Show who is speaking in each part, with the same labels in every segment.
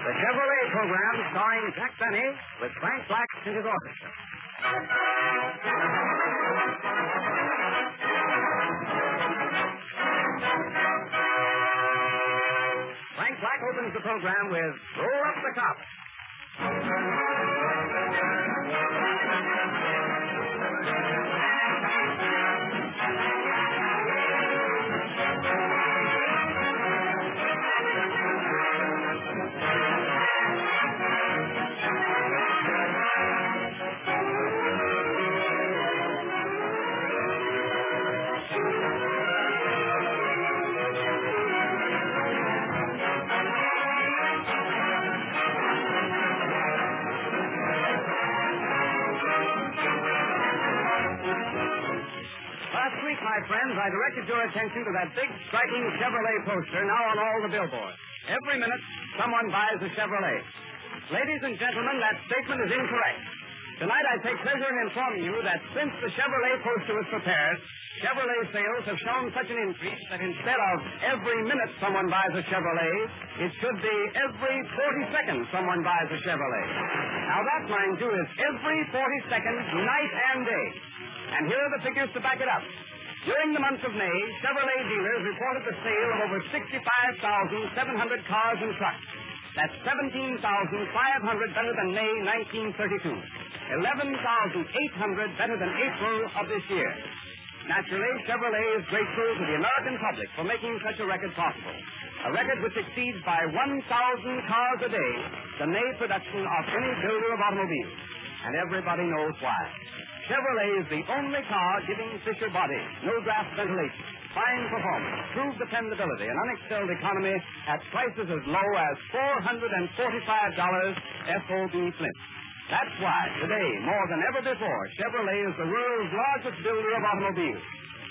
Speaker 1: The Chevrolet program starring Jack Benny with Frank Black and his orchestra. Frank Black opens the program with Roll Up the Cops. Last week, my friends, I directed your attention to that big, striking Chevrolet poster now on all the billboards. Every minute, someone buys a Chevrolet. Ladies and gentlemen, that statement is incorrect. Tonight, I take pleasure in informing you that since the Chevrolet poster was prepared, Chevrolet sales have shown such an increase that instead of every minute someone buys a Chevrolet, it should be every 40 seconds someone buys a Chevrolet. Now, that, mind you, is every 40 seconds, night and day. And here are the figures to back it up. During the month of May, Chevrolet dealers reported the sale of over 65,700 cars and trucks. That's 17,500 better than May 1932. 11,800 better than April of this year. Naturally, Chevrolet is grateful to the American public for making such a record possible. A record which exceeds by 1,000 cars a day the May production of any builder of automobiles. And everybody knows why. Chevrolet is the only car giving Fisher body, no draft ventilation, fine performance, true dependability, and unexcelled economy at prices as low as $445 FOB Flint. That's why, today, more than ever before, Chevrolet is the world's largest builder of automobiles.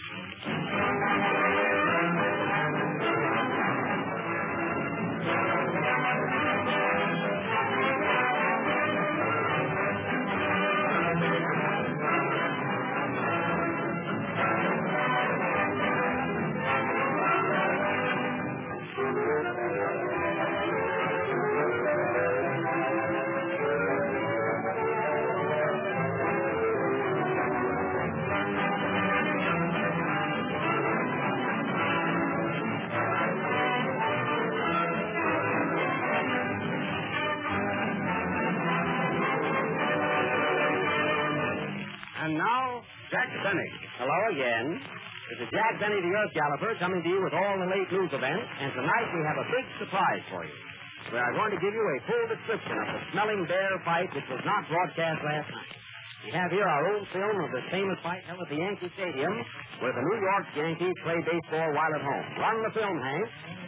Speaker 1: And now, Jack Benny.
Speaker 2: Hello again. This is Jack Benny, the Earth Galloper, coming to you with all the late news events. And tonight we have a big surprise for you. We are going to give you a full description of the Smelling Bear fight which was not broadcast last night. We have here our own film of this famous fight held at the Yankee Stadium, where the New York Yankees play baseball while at home. Run the film, Hank.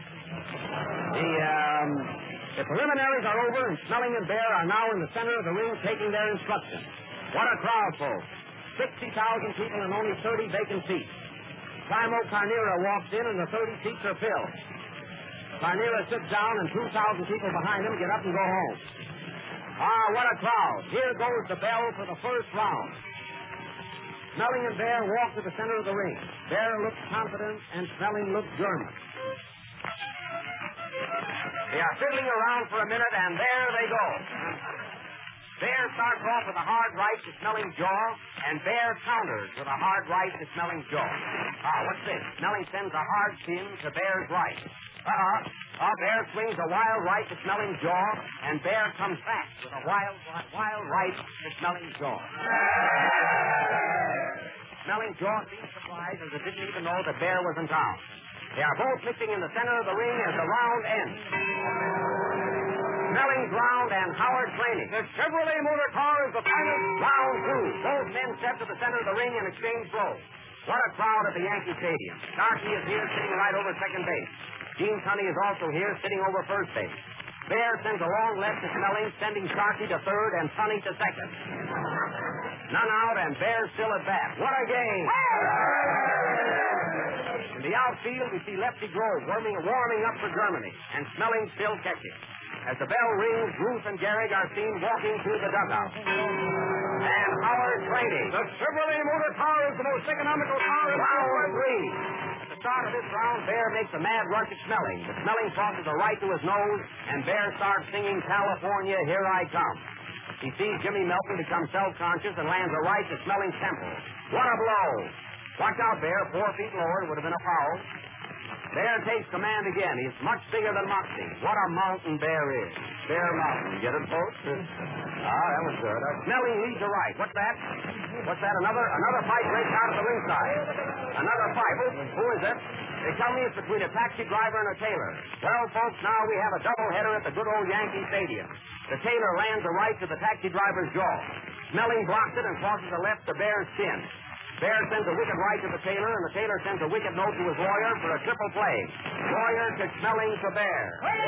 Speaker 2: The preliminaries are over, and Smelling and Bear are now in the center of the ring taking their instructions. What a crowd, folks. 60,000 people and only 30 vacant seats. Primo Carnera walks in and the 30 seats are filled. Carnera sits down and 2,000 people behind him get up and go home. Ah, what a crowd. Here goes the bell for the first round. Smelling and Bear walk to the center of the ring. Bear looks confident and Smelling looks German. They are fiddling around for a minute and there they go. Bear starts off with a hard right to Smelling's jaw, and Bear counters with a hard right to Smelling's jaw. What's this? Smelling sends a hard spin to Bear's right. Bear swings a wild right to Smelling's jaw, and Bear comes back with a wild right to Smelling's jaw. Smelling's jaw seems surprised as it didn't even know that Bear was in town. They are both mixing in the center of the ring as the round ends. Smelling's round and Howard training. The Chevrolet motor car is the final round two. Both men step to the center of the ring and exchange blows. What a crowd at the Yankee Stadium. Starkey is here sitting right over second base. Gene Tunney is also here sitting over first base. Bear sends a long left to Smelling, sending Starkey to third and Tunney to second. None out and Bear still at bat. What a game! In the outfield, we see Lefty Grove warming up for Germany, and Smelling still catching. As the bell rings, Ruth and Gehrig are seen walking through the dugout. And Howard training. The Chevrolet motor car is the most economical car in round three. At the start of this round, Bear makes a mad rush at Smelling. The Smelling crosses a right to his nose, and Bear starts singing California, Here I Come. He sees Jimmy Melton become self-conscious and lands a right to Smelling's temple. What a blow! Watch out, Bear. 4 feet lower. It would have been a foul. Bear takes command again. He's much bigger than Moxie. What a mountain Bear is. Bear Mountain. Get it, folks? That was good. Smelling leads a right. What's that? What's that? Another fight breaks out at the ringside. Another fight. Who is it? They tell me it's between a taxi driver and a tailor. Well, folks, now we have a doubleheader at the good old Yankee Stadium. The tailor lands a right to the taxi driver's jaw. Smelling blocks it and crosses a left to Bear's chin. Bear sends a wicked right to the tailor, and the tailor sends a wicked note to his lawyer for a triple play. Lawyer to Smelling to Bear.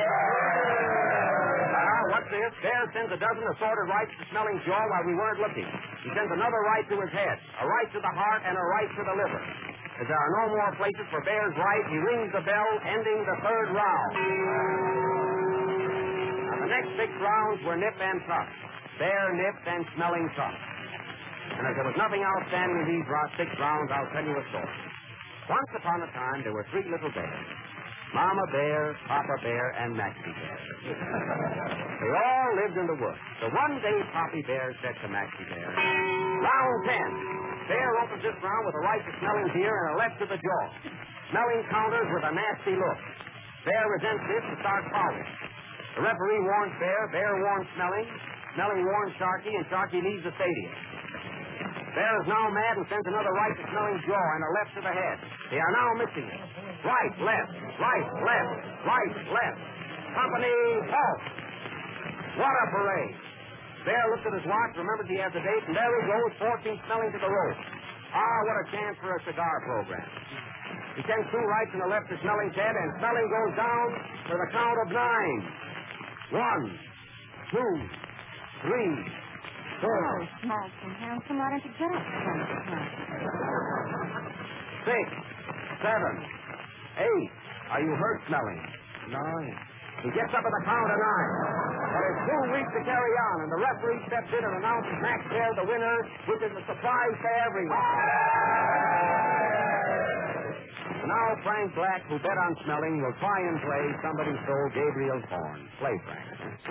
Speaker 2: What's this? Bear sends a dozen assorted rights to Smelling's jaw while we weren't looking. He sends another right to his head, a right to the heart, and a right to the liver. As there are no more places for Bear's right, he rings the bell, ending the third round. Now, the next 6 rounds were nip and tuck. Bear nipped and Smelling tucked. And as there was nothing outstanding in these 6 rounds, I'll tell you a story. Once upon a time, there were 3 little bears. Mama Bear, Papa Bear, and Maxie Bear. They all lived in the woods. So one day, Poppy Bear said to Maxie Bear, "Round 10. Bear opens this round with a right to Smelling's ear and a left to the jaw. Smelling counters with a nasty look. Bear resents this and starts fouling. The referee warns Bear, Bear warns Smelling, Smelling warns Sharky, and Sharky leaves the stadium. Bear is now mad and sends another right to Smelling's jaw and a left to the head. They are now missing it. Right, left, right, left, right, left. Company, halt. What a parade. Bear looked at his watch, remembered he has a date, and there he goes, 14 Smelling to the rope. What a chance for a cigar program. He sends 2 rights and a left to Smelling's head, and Smelling goes down to the count of 9. 1, 2, 3, 4.
Speaker 3: Oh, Malcolm, handsome, why don't you get up?
Speaker 2: 6, 7, 8. Are you hurt, Smelling? 9. He gets up at the count of 9. But it's too weak to carry on, and the referee steps in and announces Max Bear the winner, which is a surprise to everyone. Now Frank Black, who bet on Smelling, will try and play Somebody Stole Gabriel's Horn. Play, Frank.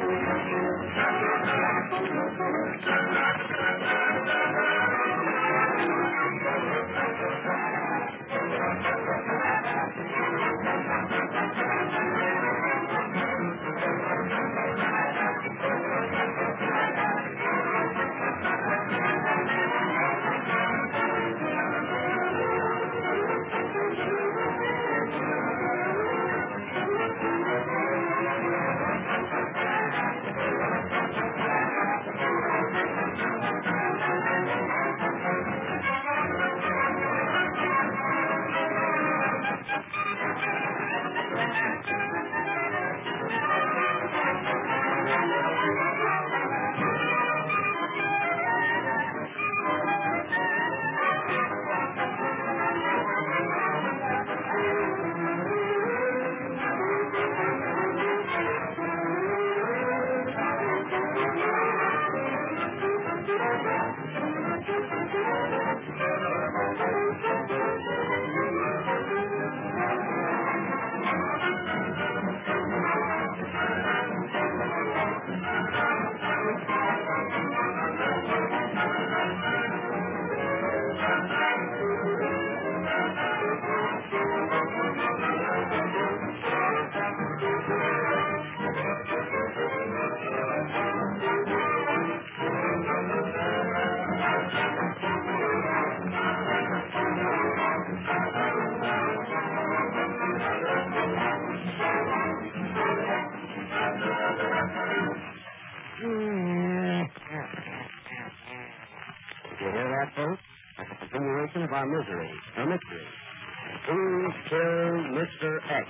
Speaker 2: You hear that, folks? That's a continuation of our misery, or mystery. Who killed Mr. X?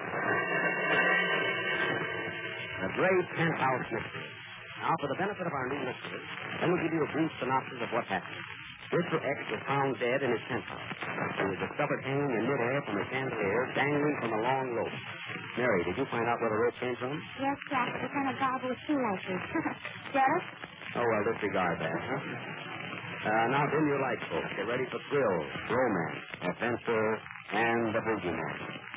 Speaker 2: The great penthouse mystery. Now, for the benefit of our new listeners, let me give you a brief synopsis of what happened. Mr. X was found dead in his penthouse. He was discovered hanging in midair from a chandelier, dangling from a long rope. Mary, did you find out where the rope came from?
Speaker 3: Yes, Jack. It's on a gobble of shoelaces. Get it?
Speaker 2: Oh, well, disregard that, huh? Now, dim your lights, folks. Get ready for thrills, romance, adventure, and the boogeyman.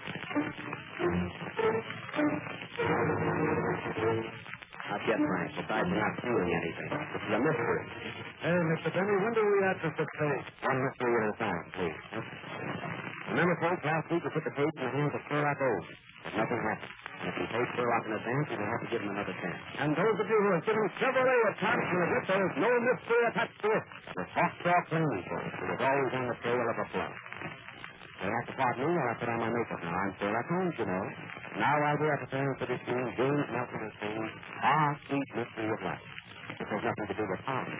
Speaker 2: Not yet, Frank. Besides, we're not feeling anything. This is a mystery.
Speaker 4: Hey, Mr. Benny, when do we have to fix things?
Speaker 2: One mystery at a time, please. Remember, folks, last week we put the cage in the hands of Sherlock Holmes. But nothing happened. And if we paid Sherlock in advance, we will have to give him another chance.
Speaker 4: And those of you who have given Chevrolet a chance to it, there is no mystery attached to it.
Speaker 2: The Hawksaw cleaning folks. It was always on the trail of a bluff. They have to pardon me while I put on my makeup now. I'm Sherlock Holmes, you know. Now while we are preparing for this scene, James Nelson is saying, Sweet Mystery of Life. It has nothing to do with harm.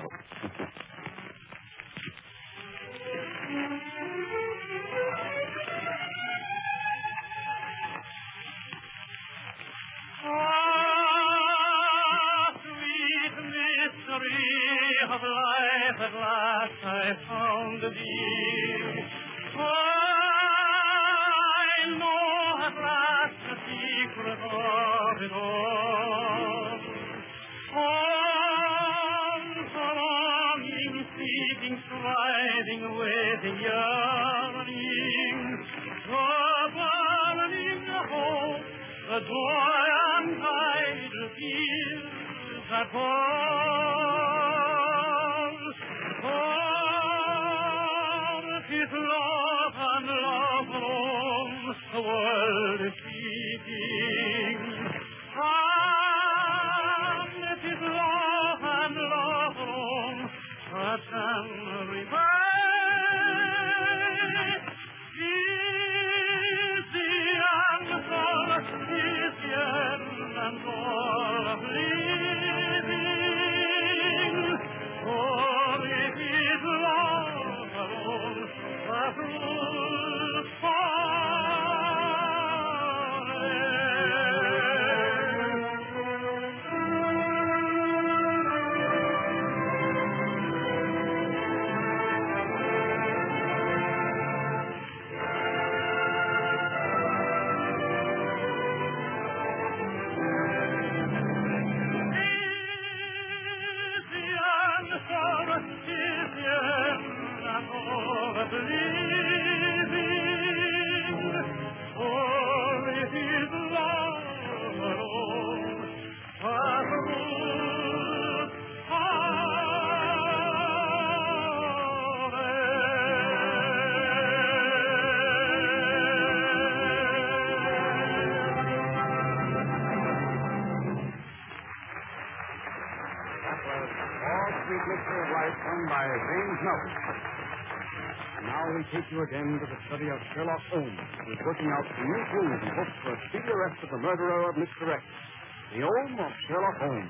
Speaker 5: Sweet mystery of life, at last I found thee. I know at last the secret of it all. Longing, seeking, striving, waiting, yearning, the burning hope, the joy and idle fears that fall. For it is love and love alone the world is seeking. And it is love and love alone that can revive. Is the answer, is the end and all of living. For it is love alone that rules
Speaker 1: by James Nelson. Now we take you again to the study of Sherlock Holmes, who is working out new clues in hopes for a speedy arrest of the murderer of Mr. X. The Home of Sherlock Holmes.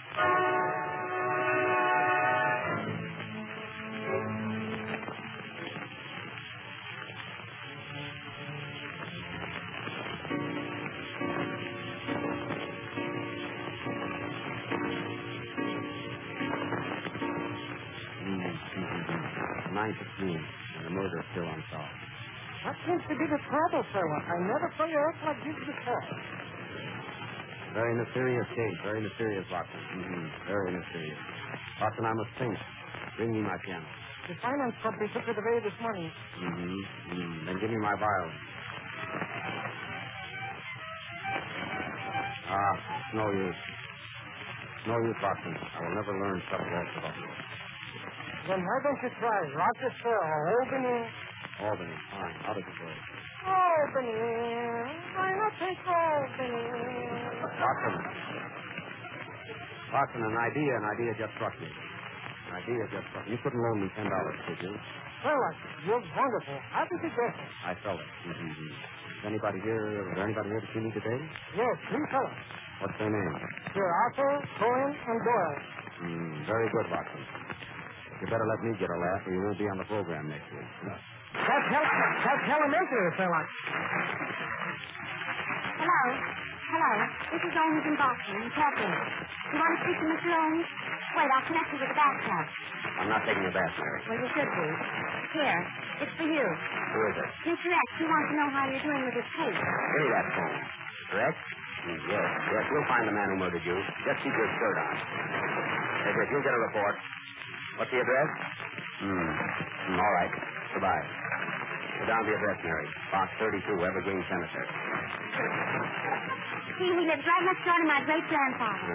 Speaker 2: The murder is still unsolved.
Speaker 4: What seems to be the trouble, Sherlock? I never saw you act like this before.
Speaker 2: Very mysterious case. Very mysterious, Watson. Very mysterious. Watson, I must think. Bring me my piano.
Speaker 4: The finance company took it away this morning.
Speaker 2: Then give me my violin. It's no use. No use, Watson. I will never learn such waltz about you.
Speaker 4: Then why don't you try Rochester or Albany?
Speaker 2: Albany, fine. How does it go?
Speaker 4: Albany. Why not take Albany?
Speaker 2: Watson, an idea just struck me. You couldn't loan me $10, could you?
Speaker 4: Sherlock, you're wonderful. How did you get it?
Speaker 2: I felt it. Is there anybody here to see me today?
Speaker 4: Yes, 3 fellows.
Speaker 2: What's their name?
Speaker 4: Sir Arthur, Cohen, and Doyle.
Speaker 2: Very good, Watson. You better let me get a laugh or you won't be on the program next week.
Speaker 4: That's elementary, Sherlock.
Speaker 3: Hello. This is Holmes in Boston. Talk in. You want to speak to Mr. Holmes? Wait, I'll connect you with the bathtub.
Speaker 2: I'm not taking a bath, Mary.
Speaker 3: Well, you should be. Here. It's for you.
Speaker 2: Who is it?
Speaker 3: Mr. X. He wants to know how you're doing with his case.
Speaker 2: Give me that phone. Correct? Yes. We'll find the man who murdered you. Just keep your shirt on. If you'll get a report. What's the address? All right. Goodbye. Go down to the address, Mary. Box 32, Evergreen Cemetery.
Speaker 3: See, he lives right next door to my great-grandfather.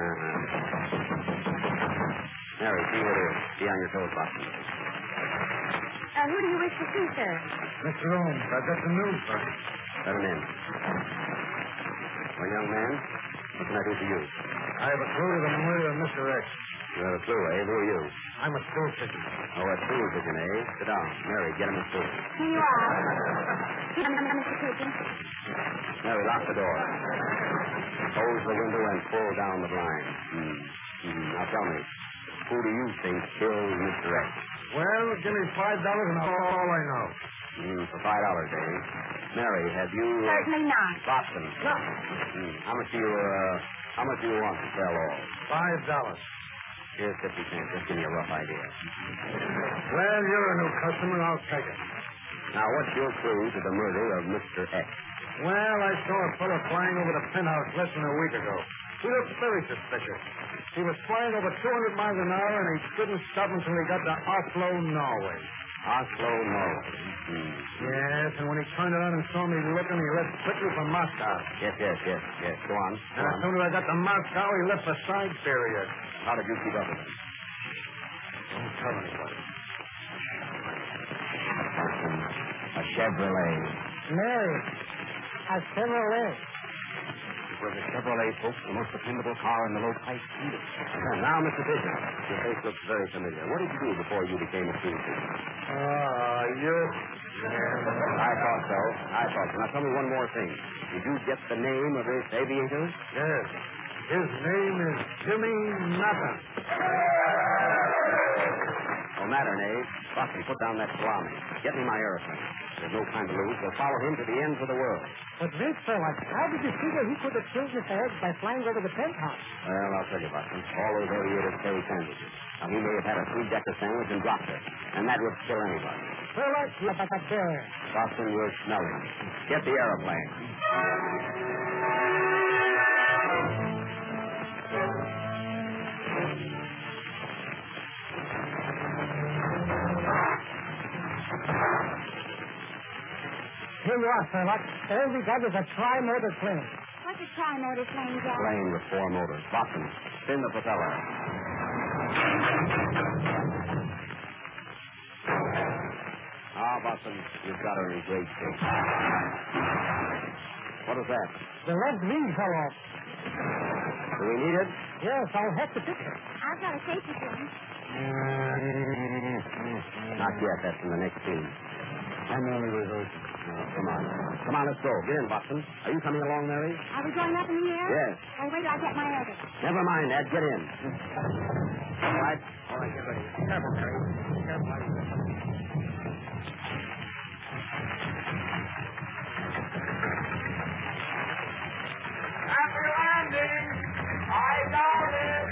Speaker 2: Mary, see who it is. Be on your toes, Watson.
Speaker 3: Who do you wish to see, sir?
Speaker 4: Mr. Holmes, I've got some news for you.
Speaker 2: Let him in. Well, young man, what can I do for you?
Speaker 4: I have a clue to the murder of Mr. X.
Speaker 2: You have a clue, eh? Who are you?
Speaker 4: I'm a stool pigeon.
Speaker 2: Oh, a stool pigeon, eh? Sit down. Mary, get him a stool.
Speaker 3: Here you are. Mr. Pigeon.
Speaker 2: Mary, lock the door. Close the window and pull down the blind. Now tell me, who do you think killed Mr. X?
Speaker 4: Well, give me $5 and that's all I know.
Speaker 2: For $5, eh? Mary, have you...
Speaker 3: Certainly not.
Speaker 2: Boston.
Speaker 4: No.
Speaker 2: How much do you want to sell all?
Speaker 4: $5.
Speaker 2: Here's 50 cents. Just give me a rough idea.
Speaker 4: Well, you're a new customer. I'll take it.
Speaker 2: Now, what's your clue to the murder of Mr. X?
Speaker 4: Well, I saw a fellow flying over the penthouse less than a week ago. He looked very suspicious. He was flying over 200 miles an hour, and he didn't stop until he got to Oslo, Norway.
Speaker 2: Oslo, Norway.
Speaker 4: Yes, and when he turned around and saw me looking, he left quickly for Moscow.
Speaker 2: Yes. Go on.
Speaker 4: And as soon as I got to Moscow, he left for Siberia.
Speaker 2: How did you keep up with him?
Speaker 4: Don't tell anybody.
Speaker 2: A Chevrolet.
Speaker 4: Mary, a Chevrolet.
Speaker 2: It was a Chevrolet, folks, the most dependable car in the low price field. Now, Mr. Pigeon, your face looks very familiar. What did you do before you became a student?
Speaker 4: You...
Speaker 2: I thought so. Now, tell me one more thing. Did you get the name of this aviator?
Speaker 4: Yes. His name is Jimmy Nothing.
Speaker 2: No matter, eh? Bucky, put down that salami. Get me my aeroplane. There's no time to lose. We'll follow him to the ends of the world.
Speaker 6: But wait, Sherlock, how did you figure he could have killed Mr. X by flying over the penthouse?
Speaker 2: Well, I'll tell you, Bucky. All those aviators carry sandwiches. Now, he may have had a three-decker sandwich and dropped it. And that would kill anybody.
Speaker 6: Sherlock, you're like a bear.
Speaker 2: Boston, you're smelling. Get the aeroplane.
Speaker 6: Here you are, Sherlock. All we got is a tri-motor plane.
Speaker 3: What's a tri-motor plane, Jack?
Speaker 2: Plane with 4 motors. Boston, spin the propeller. Boston, you've got her in great shape. What is that?
Speaker 6: The left wing fell off.
Speaker 2: Do we need it?
Speaker 6: Yes, I'll have to fix it.
Speaker 3: I've got a safety pin.
Speaker 2: Not yet. That's in the next scene. I'm only rehearsing. Come on, let's go. Get in, Boston. Are you coming along, Mary?
Speaker 3: Are we going up in the air?
Speaker 2: Yes.
Speaker 3: Oh, wait till I get my other.
Speaker 2: Never mind, Ed. Get in. All right, get ready. Careful, Mary. Careful.
Speaker 5: Happy landing! I doubt it!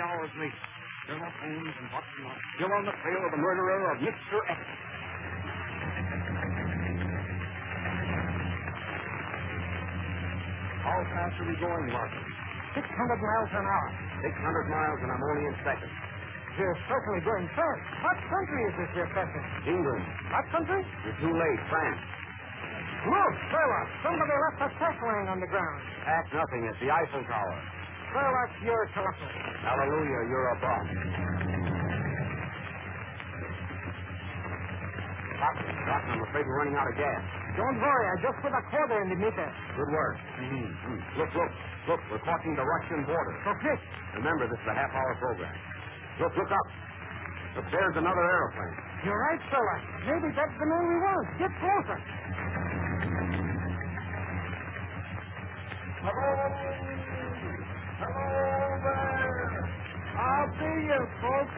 Speaker 2: hours later, Sherlock Holmes and Watson are still on the trail of the murderer of Mr. X. How fast are we going, Watson?
Speaker 6: 600 miles an hour.
Speaker 2: 600 miles, and I'm only in second.
Speaker 6: You're certainly going fast. What country is this you're passing?
Speaker 2: England.
Speaker 6: What country?
Speaker 2: You're too late. France.
Speaker 6: Look, Sherlock. Somebody left a sack laying on the ground.
Speaker 2: Pack nothing. It's the Eiffel Tower.
Speaker 6: Sherlock, you're terrific.
Speaker 2: Hallelujah, you're a boss. Watson, I'm afraid we're running out of gas.
Speaker 6: Don't worry. I just put a quarter in the meter.
Speaker 2: Good work. Look, we're crossing the Russian border.
Speaker 6: So quick.
Speaker 2: Remember, this is a half-hour program. Look up. Look, there's another airplane.
Speaker 6: You're right, Sherlock. Maybe that's the man we want. Get closer.
Speaker 4: Hello there. I'll be you, folks.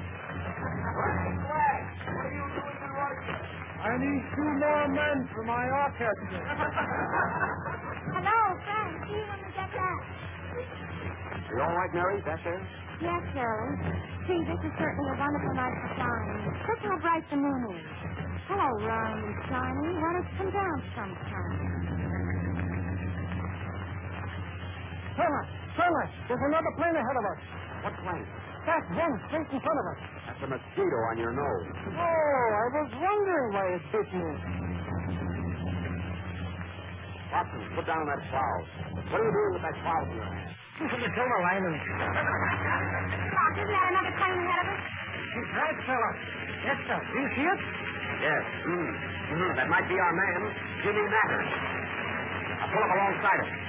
Speaker 2: What are you doing in Russia?
Speaker 4: I need 2 more men for my orchestra.
Speaker 3: Hello, Frank. See you when we get back.
Speaker 2: You all right, Mary? Back there?
Speaker 3: Yes, Shirley. See, this is certainly a wonderful night for flying. Look how bright the moon is. Hello, round and shiny. Why don't you come down sometime?
Speaker 6: Sherlock, there's another plane ahead of us.
Speaker 2: What plane?
Speaker 6: That one straight in front of us.
Speaker 2: That's a mosquito on your nose.
Speaker 6: Oh, I was wondering why it bit me.
Speaker 2: Watson, put down that cloud. What are you doing with that cloud in your hand?
Speaker 6: This is the silver lining.
Speaker 3: Doc, isn't that another plane ahead of us?
Speaker 6: She's right, Sherlock. Yes, sir. Do you see it?
Speaker 2: Yes. That might be our man, Jimmy Matters. I'll pull up alongside him.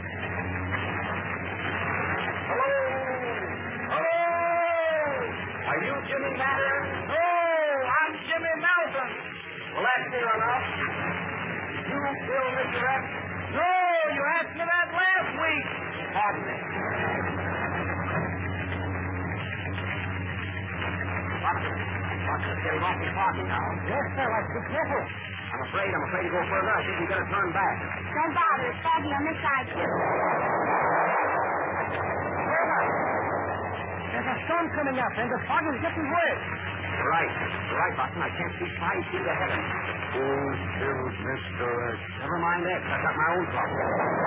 Speaker 2: Hello? Are you Jimmy Matters?
Speaker 4: I'm Jimmy Melton.
Speaker 2: Well, that's near enough. You still Mr. X?
Speaker 4: No, you asked me that last week.
Speaker 2: Pardon me. Watson, it's getting awfully foggy now.
Speaker 6: Yes, Sherlock. Be careful.
Speaker 2: I'm afraid to go further. I think we better turn back.
Speaker 3: Don't bother. It's foggy on this side, too.
Speaker 6: There's a storm coming up, and the fog is getting worse.
Speaker 2: You're right, Watson. I can't see 5 feet ahead of me.
Speaker 4: Oh, still, Mr. X.
Speaker 2: Never mind that. I've got my own problem.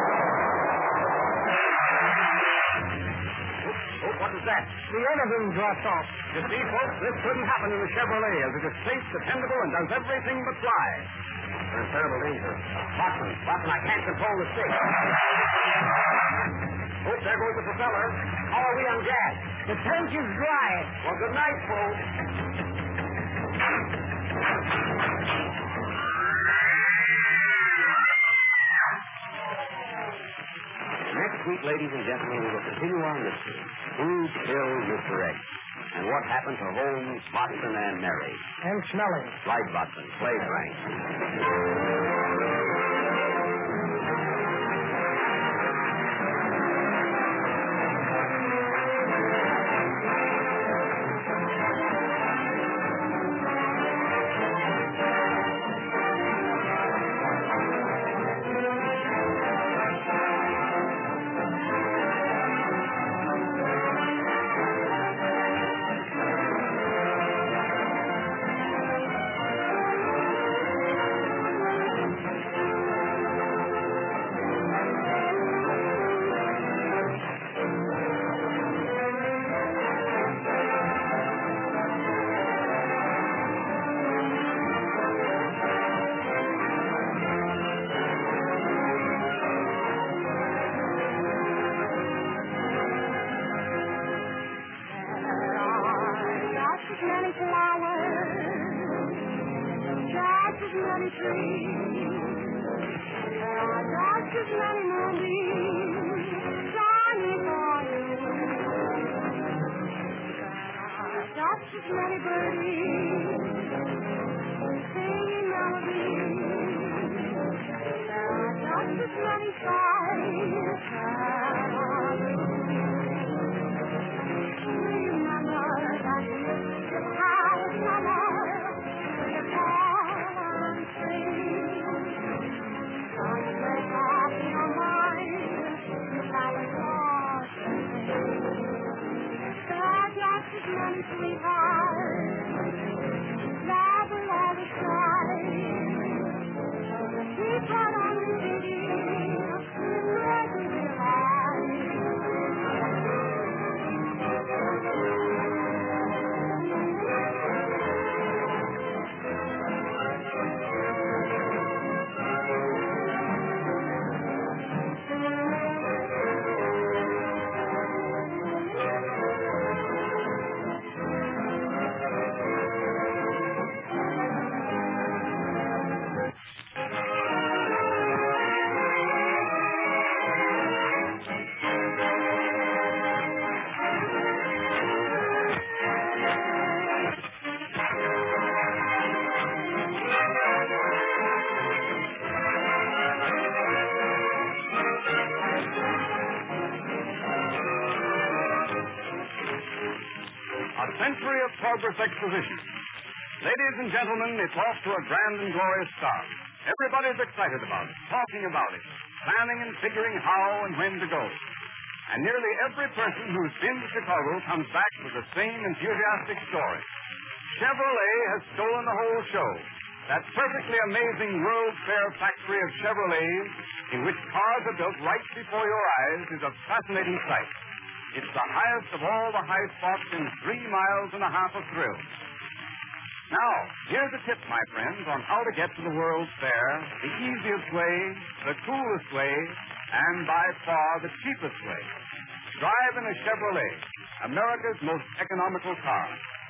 Speaker 2: Oh, what is that?
Speaker 6: The engine dropped off.
Speaker 1: You see, folks, this couldn't happen in the Chevrolet, as it is safe, dependable, and does everything but fly.
Speaker 2: We're in terrible danger. Watson, I can't control the stick. Oh, there goes the propeller. How are we on gas?
Speaker 6: The tank is dry.
Speaker 2: Well, good night, folks. Next week, ladies and gentlemen, we will continue our mystery. Who killed Mr. X? And what happened to Holmes, Watson, and Mary?
Speaker 6: And smelling.
Speaker 2: Right, Watson. Play, Frank.
Speaker 3: country heart. Rather let it try. Keep right on living, ready to
Speaker 1: A century of progress exposition. Ladies and gentlemen, it's off to a grand and glorious start. Everybody's excited about it, talking about it, planning and figuring how and when to go. And nearly every person who's been to Chicago comes back with the same enthusiastic story. Chevrolet has stolen the whole show. That perfectly amazing World's Fair factory of Chevrolets, in which cars are built right before your eyes, is a fascinating sight. It's the highest of all the high spots in 3 miles and a half of thrill. Now, here's a tip, my friends, on how to get to the World's Fair, the easiest way, the coolest way, and by far the cheapest way. Drive in a Chevrolet, America's most economical car.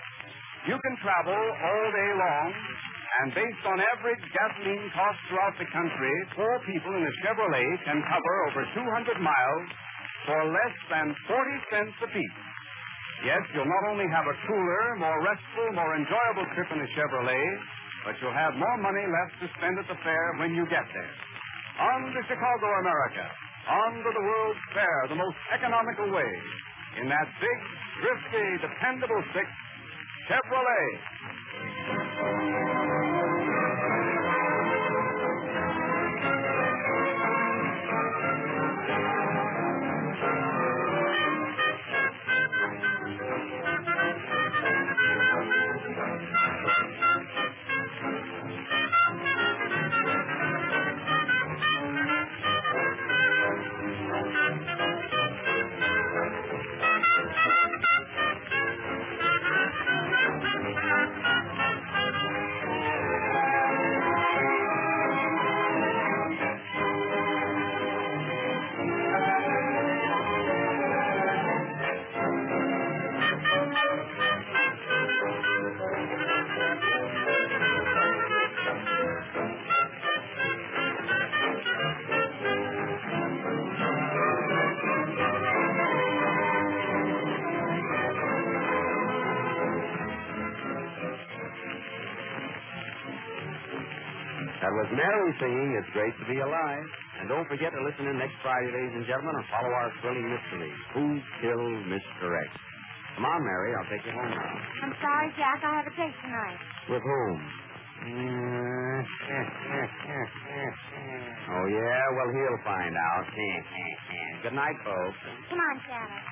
Speaker 1: You can travel all day long, and based on average gasoline costs throughout the country, 4 people in a Chevrolet can cover over 200 miles for less than 40 cents apiece. Yes, you'll not only have a cooler, more restful, more enjoyable trip in a Chevrolet, but you'll have more money left to spend at the fair when you get there. On to Chicago, America. On to the World's Fair, the most economical way. In that big, thrifty, dependable 6, Chevrolet.
Speaker 2: That was Mary singing It's Great to Be Alive. And don't forget to listen in next Friday, ladies and gentlemen, and follow our thrilling mystery, Who Killed Mr. X? Come on, Mary, I'll take you home now.
Speaker 3: I'm sorry, Jack. I have a date tonight.
Speaker 2: With whom? Oh, yeah? Well, he'll find out. Good night, folks.
Speaker 3: Come on, Santa.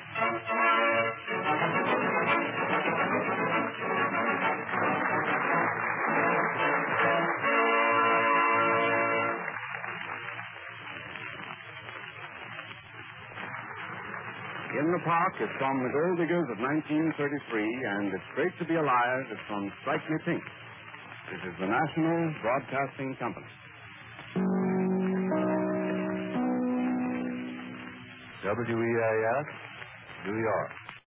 Speaker 1: In the Park is from The Gold Diggers of 1933, and It's Great to Be Alive is from Strike Me Pink. This is the National Broadcasting Company. WEAS, New York.